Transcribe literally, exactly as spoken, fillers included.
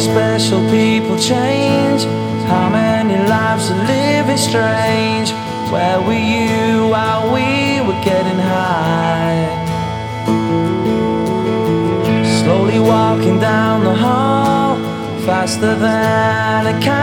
special people change? How many lives are living strange? Where were you while we were getting high? Slowly walking down the hall, faster than a cat.